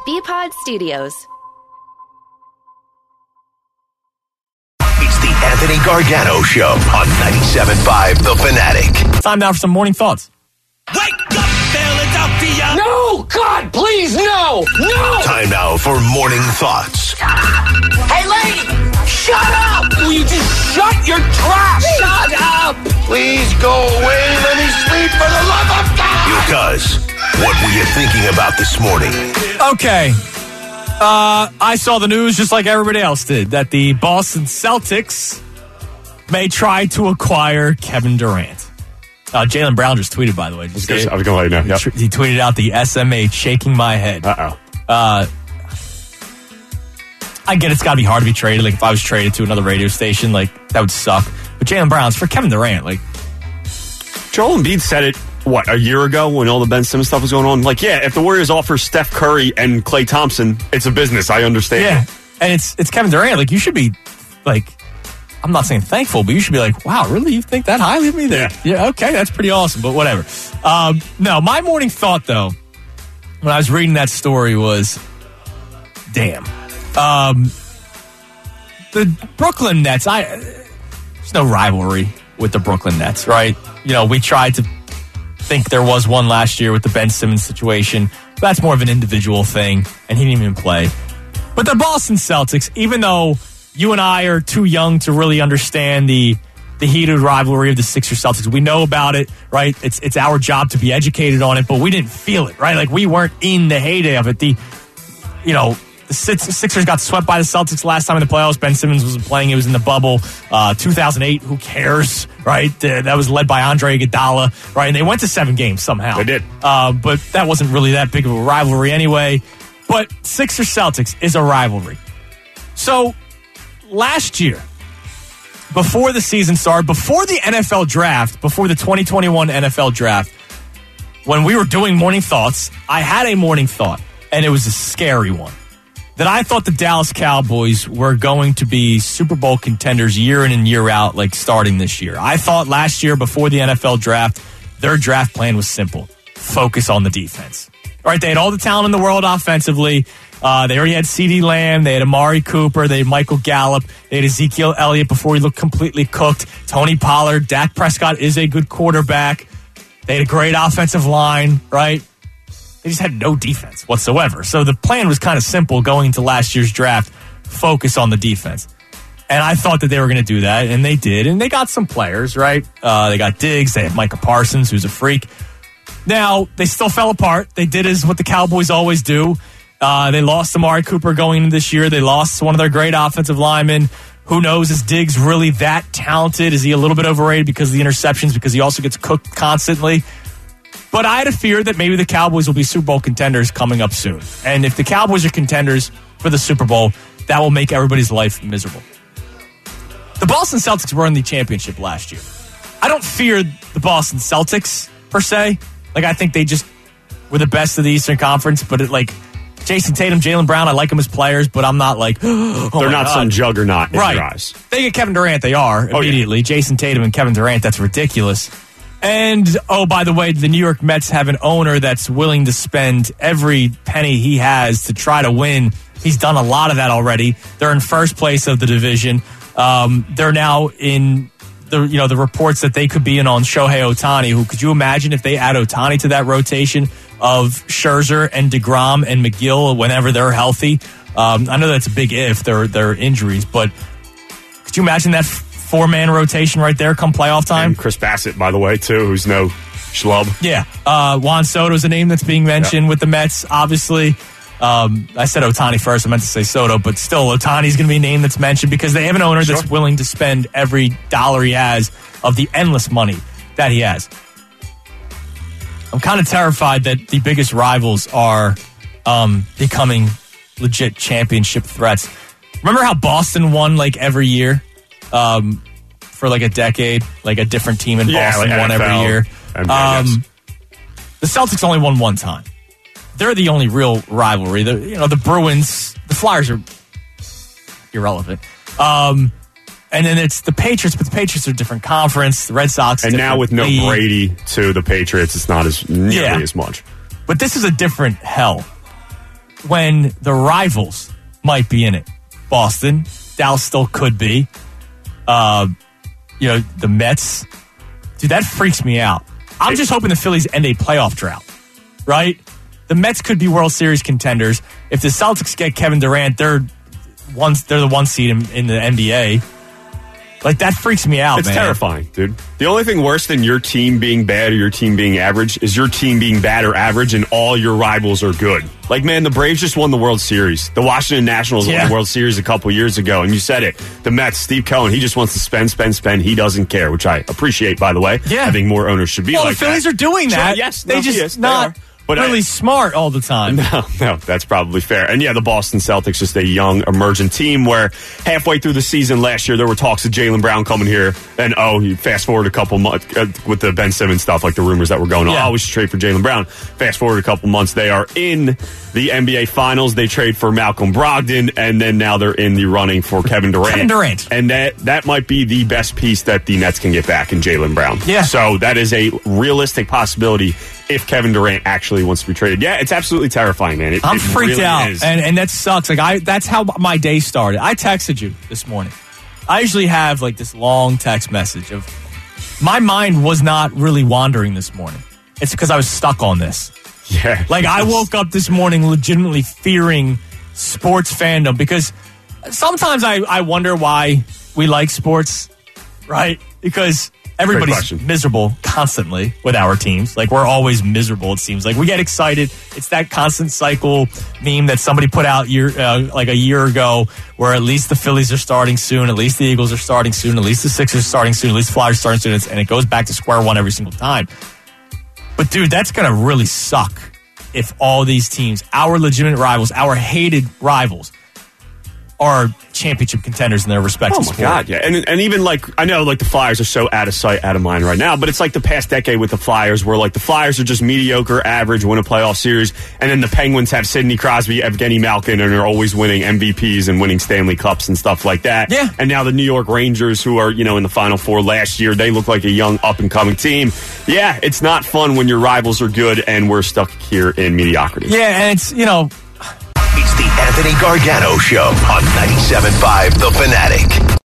BPod Studios. It's the Anthony Gargano Show on 97.5 The Fanatic. Time now for some morning thoughts. Wake up, Philadelphia! No! God, please, no! No! Time now for morning thoughts. Hey, lady! Shut up! Will you just shut your trap? Shut up! Please go away. Let me sleep for the love of God. Because what were you thinking about this morning? Okay. I saw the news just like everybody else did that the Boston Celtics may try to acquire Kevin Durant. Jaylen Brown just tweeted, by the way. I was going to let you know. Yep. He tweeted out the SMH shaking my head. Uh-oh. I get it's got to be hard to be traded. Like, if I was traded to another radio station, like, that would suck. But Jaylen Brown's for Kevin Durant. Like, Joel Embiid said it, a year ago when all the Ben Simmons stuff was going on? Like, yeah, if the Warriors offer Steph Curry and Klay Thompson, it's a business. I understand. Yeah, and it's Kevin Durant. Like, you should be, like, I'm not saying thankful, but you should be like, wow, really? You think that highly of me there? Yeah, okay, that's pretty awesome, but whatever. No, my morning thought, though, when I was reading that story was, damn. The Brooklyn Nets, there's no rivalry with the Brooklyn Nets, right? You know, we tried to think there was one last year with the Ben Simmons situation. That's more of an individual thing, and he didn't even play. But the Boston Celtics, even though you and I are too young to really understand the heated rivalry of the Sixers Celtics, we know about it, right? It's our job to be educated on it, but we didn't feel it, right? Like, we weren't in the heyday of it. The Sixers got swept by the Celtics last time in the playoffs. Ben Simmons wasn't playing. It was in the bubble. 2008, who cares, right? That was led by Andre Iguodala, right? And they went to 7 games somehow. They did. But that wasn't really that big of a rivalry anyway. But Sixers-Celtics is a rivalry. So, last year, before the season started, before the NFL draft, before the 2021 NFL draft, when we were doing morning thoughts, I had a morning thought, and it was a scary one. That I thought the Dallas Cowboys were going to be Super Bowl contenders year in and year out, like starting this year. I thought last year before the NFL draft, their draft plan was simple. Focus on the defense. All right, they had all the talent in the world offensively. They already had CeeDee Lamb. They had Amari Cooper. They had Michael Gallup. They had Ezekiel Elliott before he looked completely cooked. Tony Pollard. Dak Prescott is a good quarterback. They had a great offensive line, right? They just had no defense whatsoever. So the plan was kind of simple going into last year's draft. Focus on the defense. And I thought that they were going to do that, and they did. And they got some players, right? They got Diggs. They had Micah Parsons, who's a freak. Now, they still fell apart. They did as what the Cowboys always do. They lost Amari Cooper going into this year. They lost one of their great offensive linemen. Who knows, is Diggs really that talented? Is he a little bit overrated because of the interceptions, because he also gets cooked constantly? But I had a fear that maybe the Cowboys will be Super Bowl contenders coming up soon. And if the Cowboys are contenders for the Super Bowl, that will make everybody's life miserable. The Boston Celtics were in the championship last year. I don't fear the Boston Celtics, per se. Like, I think they just were the best of the Eastern Conference. But, Jason Tatum, Jaylen Brown, I like them as players, but I'm not like, oh, they're not some juggernaut in right. your eyes. They get Kevin Durant, they are immediately. Yeah. Jason Tatum and Kevin Durant, that's ridiculous. And, by the way, the New York Mets have an owner that's willing to spend every penny he has to try to win. He's done a lot of that already. They're in first place of the division. They're now in the reports that they could be in on Shohei Ohtani, who, could you imagine if they add Ohtani to that rotation of Scherzer and DeGrom and McGill whenever they're healthy? I know that's a big if, their injuries, but could you imagine that 4-man rotation right there come playoff time? And Chris Bassett, by the way, too, who's no schlub. Yeah. Juan Soto's a name that's being mentioned with the Mets, obviously. I said Ohtani first. I meant to say Soto, but still, Ohtani's going to be a name that's mentioned because they have an owner that's willing to spend every dollar he has of the endless money that he has. I'm kind of terrified that the biggest rivals are becoming legit championship threats. Remember how Boston won every year for a decade? Like a different team in Boston won NFL, every year. yes. The Celtics only won one time. They're the only real rivalry. The Bruins, the Flyers are irrelevant. And then it's the Patriots, but the Patriots are a different conference. The Red Sox, and now with no Brady to the Patriots, it's not as nearly as much. But this is a different hell. when the rivals might be in it. Boston, Dallas still could be. The Mets. Dude, that freaks me out. I'm just hoping the Phillies end a playoff drought, right? The Mets could be World Series contenders. If the Celtics get Kevin Durant, they're the one seed in the NBA. Like, that freaks me out, man. It's terrifying, dude. The only thing worse than your team being bad or your team being average is your team being bad or average and all your rivals are good. Like, man, the Braves just won the World Series. The Washington Nationals won the World Series a couple years ago, and you said it. The Mets, Steve Cohen, he just wants to spend. He doesn't care, which I appreciate, by the way. Yeah. I think more owners should be like that. Well, the Phillies are doing that. Sure, yes. They just not... But really smart all the time. No, that's probably fair. And yeah, the Boston Celtics, just a young, emergent team where halfway through the season last year, there were talks of Jaylen Brown coming here. And you fast forward a couple months with the Ben Simmons stuff, like the rumors that were going on. We should trade for Jaylen Brown. Fast forward a couple months, they are in the NBA Finals. They trade for Malcolm Brogdon, and then now they're in the running for Kevin Durant. And that might be the best piece that the Nets can get back in Jaylen Brown. Yeah. So that is a realistic possibility if Kevin Durant actually wants to be traded. Yeah, it's absolutely terrifying, man. I'm freaked really out, is. and that sucks. Like that's how my day started. I texted you this morning. I usually have like this long text message of my mind was not really wandering this morning. It's because I was stuck on this. Yeah. Like I woke up this morning legitimately fearing sports fandom because sometimes I wonder why we like sports, right? Because everybody's miserable constantly with our teams. Like, we're always miserable, it seems like. We get excited. It's that constant cycle meme that somebody put out like a year ago where at least the Phillies are starting soon, at least the Eagles are starting soon, at least the Sixers are starting soon, at least the Flyers are starting soon, and it goes back to square one every single time. But, dude, that's going to really suck if all these teams, our legitimate rivals, our hated rivals, are championship contenders in their respective sport. God, yeah. And even, like, I know, like, the Flyers are so out of sight, out of mind right now, but it's like the past decade with the Flyers where, like, the Flyers are just mediocre, average, win a playoff series, and then the Penguins have Sidney Crosby, Evgeny Malkin, and are always winning MVPs and winning Stanley Cups and stuff like that. Yeah. And now the New York Rangers, who are, in the Final Four last year, they look like a young, up-and-coming team. Yeah, it's not fun when your rivals are good and we're stuck here in mediocrity. Yeah, and it's, It's the Anthony Gargano Show on 97.5 The Fanatic.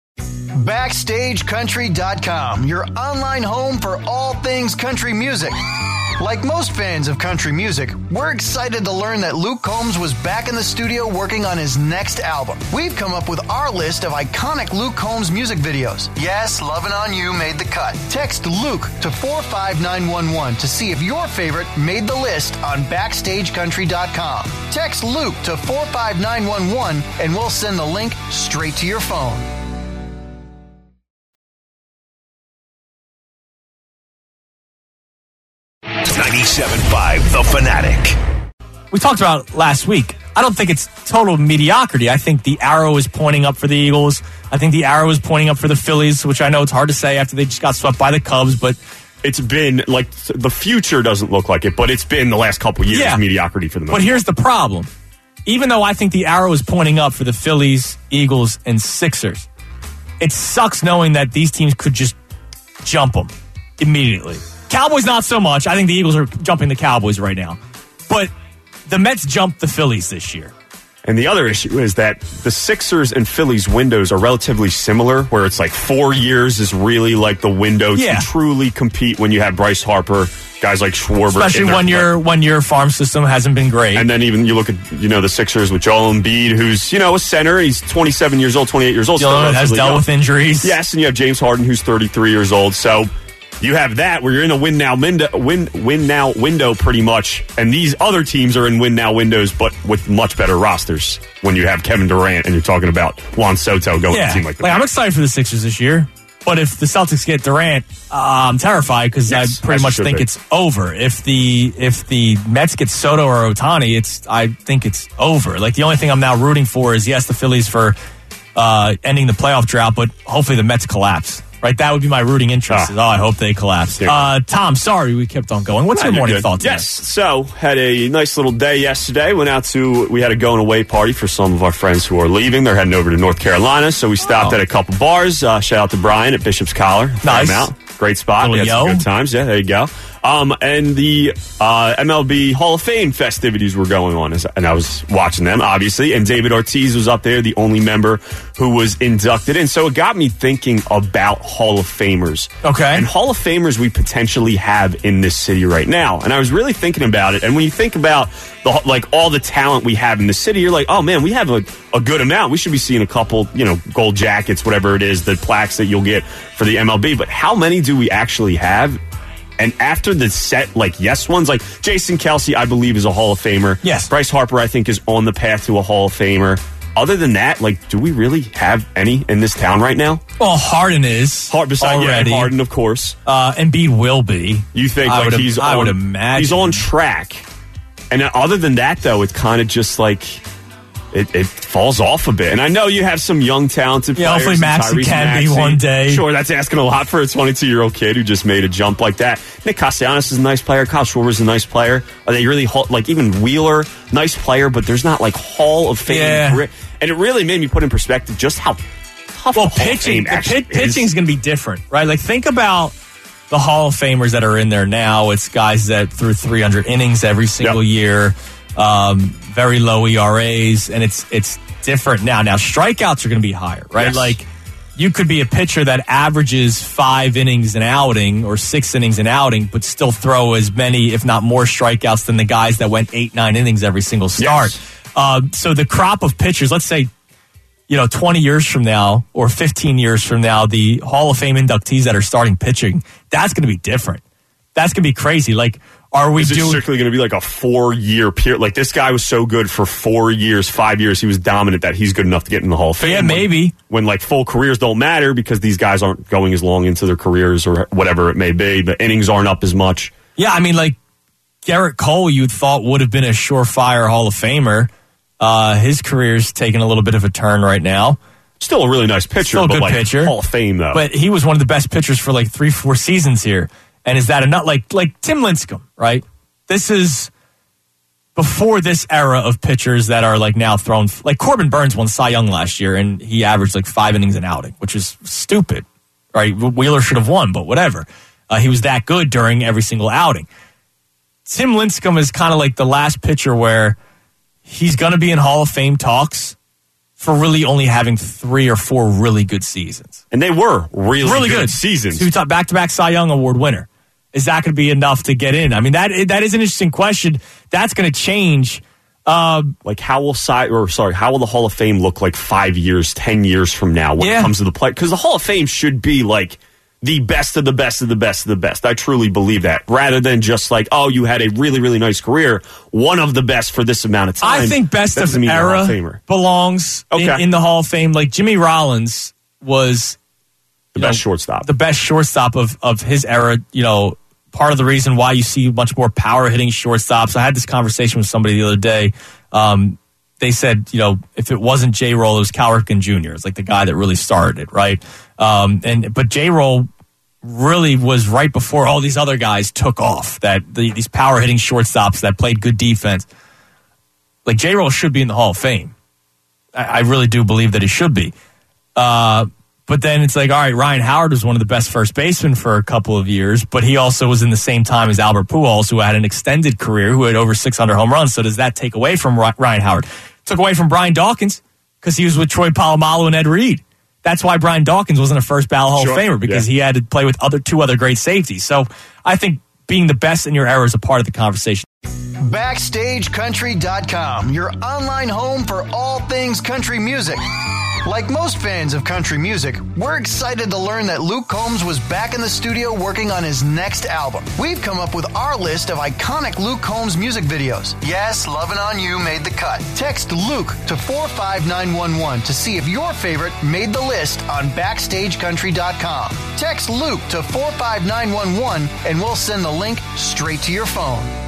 BackstageCountry.com, your online home for all things country music. Like most fans of country music, we're excited to learn that Luke Combs was back in the studio working on his next album. We've come up with our list of iconic Luke Combs music videos. Yes, Lovin' On You made the cut. Text Luke to 45911 to see if your favorite made the list on BackstageCountry.com. Text Luke to 45911 and we'll send the link straight to your phone. .97.5 The Fanatic. We talked about last week. I don't think it's total mediocrity. I think the arrow is pointing up for the Eagles. I think the arrow is pointing up for the Phillies, which I know it's hard to say after they just got swept by the Cubs, but it's been, like, the future doesn't look like it, but it's been the last couple years mediocrity for the most part. But here's the problem. Even though I think the arrow is pointing up for the Phillies, Eagles, and Sixers, it sucks knowing that these teams could just jump them immediately. Cowboys, not so much. I think the Eagles are jumping the Cowboys right now. But the Mets jumped the Phillies this year. And the other issue is that the Sixers and Phillies windows are relatively similar, where it's like 4 years is really like the window to truly compete when you have Bryce Harper, guys like Schwarber. Especially when your farm system hasn't been great. And then even you look at, the Sixers with Joel Embiid, who's, a center. He's 27 years old, 28 years old. Still has dealt with injuries. Yes, and you have James Harden, who's 33 years old. So you have that where you're in a win now window pretty much, and these other teams are in win now windows, but with much better rosters. When you have Kevin Durant and you're talking about Juan Soto going to a team like that. I'm excited for the Sixers this year, but if the Celtics get Durant, I'm terrified because I pretty much think it's over. If the Mets get Soto or Ohtani, I think it's over. Like, the only thing I'm now rooting for is the Phillies for ending the playoff drought, but hopefully the Mets collapse. Right, that would be my rooting interest. I hope they collapse. Tom, sorry we kept on going. What's your morning thought today? Yes, so had a nice little day yesterday. We had a going away party for some of our friends who are leaving. They're heading over to North Carolina, so we stopped at a couple bars. Shout out to Brian at Bishop's Collar. Nice. Out. Great spot. We had some good times. Yeah, there you go. And the MLB Hall of Fame festivities were going on, and I was watching them, obviously, and David Ortiz was up there, the only member who was inducted in. So it got me thinking about Hall of Famers. Okay. And Hall of Famers we potentially have in this city right now. And I was really thinking about it, and when you think about all the talent we have in the city, you're like, oh man, we have a good amount. We should be seeing a couple, gold jackets, whatever it is, the plaques that you'll get for the MLB. But how many do we actually have? And after the set, yes ones, like Jason Kelce, I believe, is a Hall of Famer. Yes. Bryce Harper, I think, is on the path to a Hall of Famer. Other than that, do we really have any in this town right now? Well, Harden is already. Harden, of course. Embiid will be. You think I would imagine. He's on track. And other than that, though, it's kind of just it falls off a bit. And I know you have some young, talented players. Hopefully Maxey can be one day. Sure, that's asking a lot for a 22-year-old kid who just made a jump like that. Nick Castellanos is a nice player. Kyle Schwarber's a nice player. Are they really, even Wheeler, nice player, but there's not, Hall of Fame. Yeah. And it really made me put in perspective just how tough Hall of Fame actually is. Pitching's going to be different, right? Think about the Hall of Famers that are in there now. It's guys that threw 300 innings every single year. Very low ERAs, and it's different now. Now, strikeouts are going to be higher, right? Yes. You could be a pitcher that averages 5 innings an outing or 6 innings an outing, but still throw as many, if not more, strikeouts than the guys that went 8-9 innings every single start. Yes. So the crop of pitchers, let's say, 20 years from now or 15 years from now, the Hall of Fame inductees that are starting pitching, that's going to be different. That's going to be crazy. Is it strictly going to be a 4-year period? This guy was so good for 4 years, 5 years. He was dominant that he's good enough to get in the Hall of Fame. Yeah, maybe. When full careers don't matter because these guys aren't going as long into their careers or whatever it may be. The innings aren't up as much. Yeah, Garrett Cole, you thought would have been a surefire Hall of Famer. His career's taking a little bit of a turn right now. Still a really nice pitcher. Still a good pitcher. Hall of Fame, though. But he was one of the best pitchers for 3-4 seasons here. And is that enough? Like Tim Lincecum, right? This is before this era of pitchers that are now thrown. Corbin Burns won Cy Young last year, and he averaged 5 innings an outing, which is stupid, right? Wheeler should have won, but whatever. He was that good during every single outing. Tim Lincecum is kind of the last pitcher where he's going to be in Hall of Fame talks for really only having 3 or 4 really good seasons. And they were really good seasons. So we talk back-to-back Cy Young Award winner. Is that going to be enough to get in? That is an interesting question. That's going to change. How will the Hall of Fame look 5 years, 10 years from now when it comes to the play? Because the Hall of Fame should be the best of the best of the best of the best. I truly believe that. Rather than just you had a really, really nice career, one of the best for this amount of time. I think best of era belongs in the Hall of Fame. Jimmy Rollins was the best shortstop. The best shortstop of his era, part of the reason why you see much more power hitting shortstops. I had this conversation with somebody the other day. They said, if it wasn't J-Roll, it was Cal Ripken Jr. It's the guy that really started it, right? But J-Roll really was right before all these other guys took off. These power hitting shortstops that played good defense. J-Roll should be in the Hall of Fame. I really do believe that he should be. But then it's all right, Ryan Howard was one of the best first basemen for a couple of years, but he also was in the same time as Albert Pujols, who had an extended career, who had over 600 home runs. So does that take away from Ryan Howard? Took away from Brian Dawkins because he was with Troy Polamalu and Ed Reed. That's why Brian Dawkins wasn't a first ballot Hall of Famer, because he had to play with two other great safeties. So I think being the best in your era is a part of the conversation. BackstageCountry.com, your online home for all things country music. Like most fans of country music, we're excited to learn that Luke Combs was back in the studio working on his next album. We've come up with our list of iconic Luke Combs music videos. Yes, Lovin' On You made the cut. Text Luke to 45911 to see if your favorite made the list on BackstageCountry.com. Text Luke to 45911 and we'll send the link straight to your phone.